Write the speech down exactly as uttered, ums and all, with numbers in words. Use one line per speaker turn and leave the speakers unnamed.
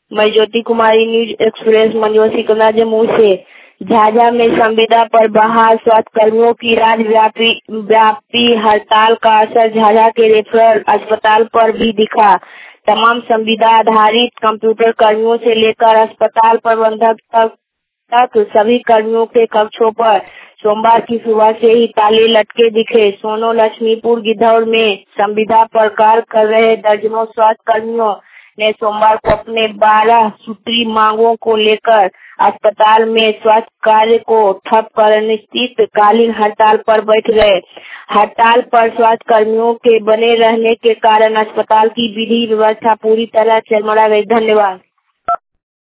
मैं Jyoti Kumari, News Express, Manjor Sikandra, Jammu से। झाझा में संविदा पर बहाल स्वास्थ्य कर्मियों की राज्यव्यापी व्यापी हड़ताल का असर झाझा के रेफरल अस्पताल पर भी दिखा। तमाम संविदा आधारित कंप्यूटर कर्मियों से लेकर अस्पताल प्रबंधक तक तक सभी कर्मियों के कक्षों पर सोमवार की सुबह से ही ताले लटके दिखे। सोनो लक्ष्मीपुर गिद्धौर में संविदा पर कार्य कर रहे दर्जनों स्वास्थ्य कर्मियों ने सोमवार को अपने बारह सूत्री मांगों को लेकर अस्पताल में स्वास्थ्य कार्य को ठप कर अनिश्चितकालीन हड़ताल पर बैठ गए। हड़ताल पर स्वास्थ्य कर्मियों के बने रहने के कारण अस्पताल की विधि व्यवस्था पूरी तरह चरमरा गई। धन्यवाद।